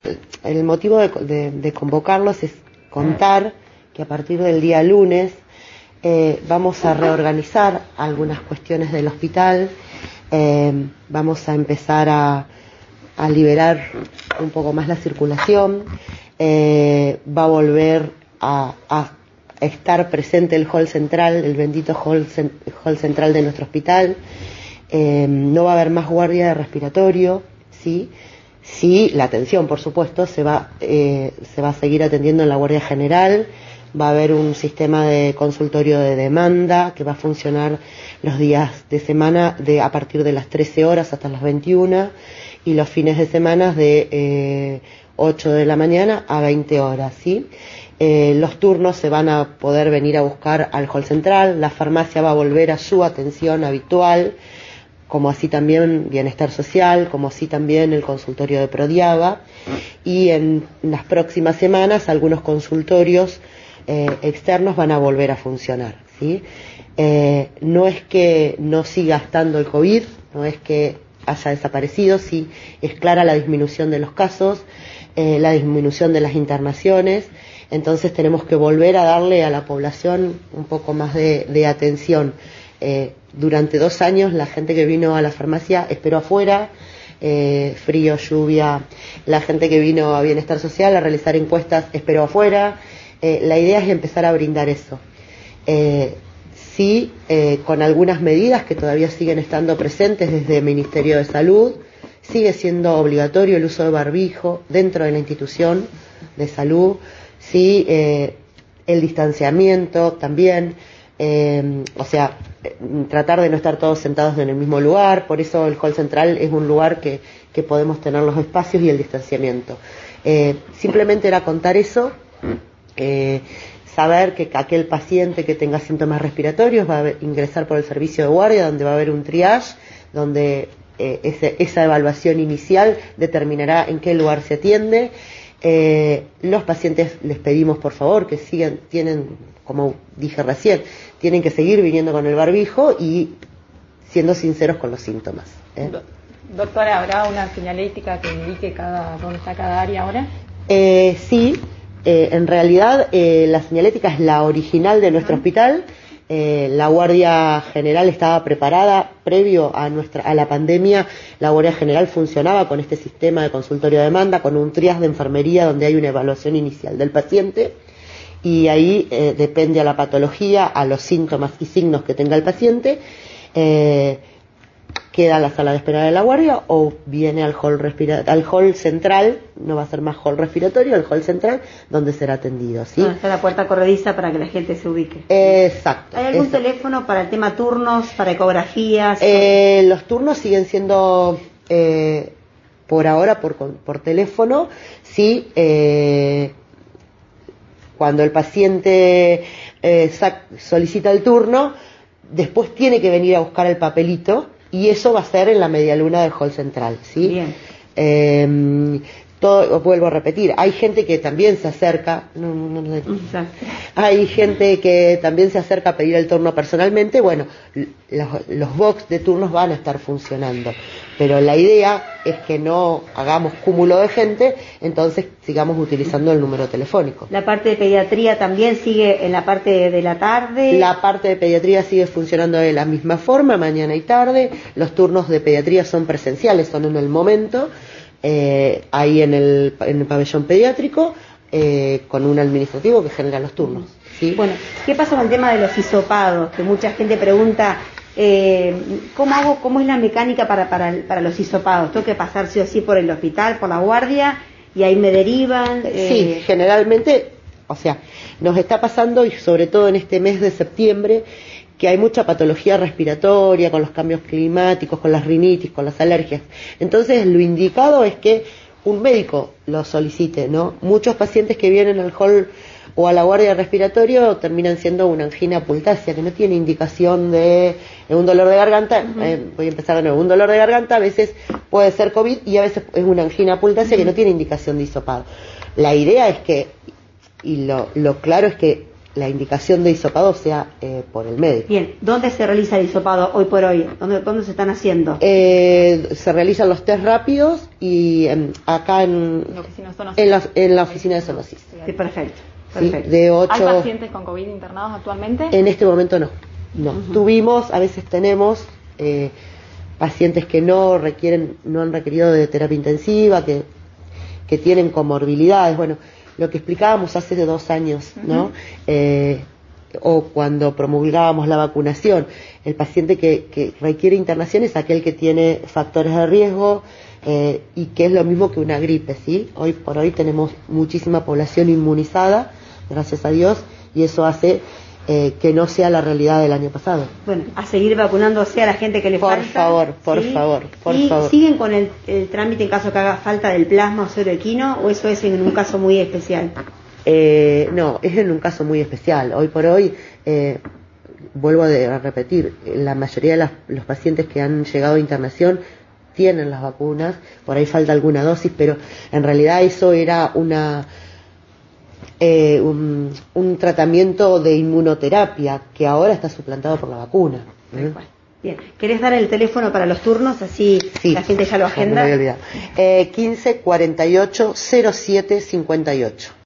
El motivo de convocarlos es contar que a partir del día lunes vamos a reorganizar algunas cuestiones del hospital, vamos a empezar a liberar un poco más la circulación, va a volver a estar presente el hall central, el bendito hall central de nuestro hospital, no va a haber más guardia de respiratorio, ¿sí? Sí, la atención, por supuesto, se va a seguir atendiendo en la Guardia General, va a haber un sistema de consultorio de demanda que va a funcionar los días de semana a partir de las 13 horas hasta las 21 y los fines de semana de 8 de la mañana a 20 horas, ¿sí? Los turnos se van a poder venir a buscar al hall central, la farmacia va a volver a su atención habitual, como así también Bienestar Social, como así también el consultorio de Prodiaba, y en las próximas semanas algunos consultorios externos van a volver a funcionar, ¿sí? No es que no siga estando el COVID, no es que haya desaparecido, sí es clara la disminución de los casos, la disminución de las internaciones, entonces tenemos que volver a darle a la población un poco más de atención. Durante 2 años la gente que vino a la farmacia esperó afuera, frío, lluvia, la gente que vino a Bienestar Social a realizar encuestas esperó afuera. La idea es empezar a brindar eso. Sí, con algunas medidas que todavía siguen estando presentes desde el Ministerio de Salud, sigue siendo obligatorio el uso de barbijo dentro de la institución de salud, sí, el distanciamiento también, tratar de no estar todos sentados en el mismo lugar, por eso el hall central es un lugar que podemos tener los espacios y el distanciamiento. Simplemente era contar eso, saber que aquel paciente que tenga síntomas respiratorios va a ingresar por el servicio de guardia, donde va a haber un triage, donde esa evaluación inicial determinará en qué lugar se atiende. Los pacientes les pedimos por favor que tienen, como dije recién, tienen que seguir viniendo con el barbijo y siendo sinceros con los síntomas. Doctora, ¿habrá una señalética que indique dónde está cada área ahora? Sí, en realidad la señalética es la original de nuestro hospital. La Guardia General estaba preparada previo a la pandemia. La Guardia General funcionaba con este sistema de consultorio de demanda, con un triage de enfermería donde hay una evaluación inicial del paciente y ahí depende a la patología, a los síntomas y signos que tenga el paciente, queda a la sala de espera de la guardia o viene al hall central, no va a ser más hall respiratorio, al hall central donde será atendido, ¿sí? Está la puerta corrediza para que la gente se ubique. Exacto. ¿Hay algún teléfono para el tema turnos, para ecografías? Los turnos siguen siendo por ahora por teléfono, sí. Cuando el paciente solicita el turno, después tiene que venir a buscar el papelito y eso va a ser en la medialuna del hall central, ¿sí? Bien. Vuelvo a repetir, hay gente que también se acerca, hay gente que también se acerca a pedir el turno personalmente. Bueno, los box de turnos van a estar funcionando, pero la idea es que no hagamos cúmulo de gente, entonces sigamos utilizando el número telefónico. ¿La parte de pediatría también sigue en la parte de la tarde? La parte de pediatría sigue funcionando de la misma forma, mañana y tarde. Los turnos de pediatría son presenciales, son en el momento. Ahí en el pabellón pediátrico, con un administrativo que genera los turnos, ¿sí? Bueno, ¿qué pasa con el tema de los hisopados? Que mucha gente pregunta, ¿cómo es la mecánica para los hisopados? ¿Tengo que pasar sí o sí por el hospital, por la guardia, y ahí me derivan? Sí, generalmente, nos está pasando, y sobre todo en este mes de septiembre, que hay mucha patología respiratoria con los cambios climáticos, con las rinitis, con las alergias. Entonces, lo indicado es que un médico lo solicite, ¿no? Muchos pacientes que vienen al hall o a la guardia de respiratorio terminan siendo una angina pultácea, que no tiene indicación de un dolor de garganta. Voy a empezar de nuevo. Un dolor de garganta a veces puede ser COVID y a veces es una angina pultácea que no tiene indicación de hisopado. La idea es que, y lo claro es que la indicación de hisopado sea por el médico. Bien, ¿dónde se realiza el hisopado hoy por hoy? ¿Dónde se están haciendo? Se realizan los test rápidos y acá en la oficina de zoonosis. Sí, perfecto. ¿Sí? De 8... ¿Hay pacientes con COVID internados actualmente? En este momento no. A veces tenemos pacientes que no han requerido de terapia intensiva, que tienen comorbilidades. Bueno, lo que explicábamos hace 2 años, ¿no? O cuando promulgábamos la vacunación, el paciente que requiere internación es aquel que tiene factores de riesgo y que es lo mismo que una gripe, ¿sí? Hoy por hoy tenemos muchísima población inmunizada, gracias a Dios, y eso hace que no sea la realidad del año pasado. Bueno, a seguir vacunándose a la gente que le falta. Por favor. ¿Siguen con el trámite en caso que haga falta del plasma o suero equino, o eso es en un caso muy especial? No, es en un caso muy especial. Hoy por hoy, vuelvo a repetir, la mayoría de los pacientes que han llegado a internación tienen las vacunas, por ahí falta alguna dosis, pero en realidad eso era un tratamiento de inmunoterapia que ahora está suplantado por la vacuna. Bien, ¿querés dar el teléfono para los turnos? Así sí, la gente ya lo agenda. No me voy a olvidar. 15 48 07 58.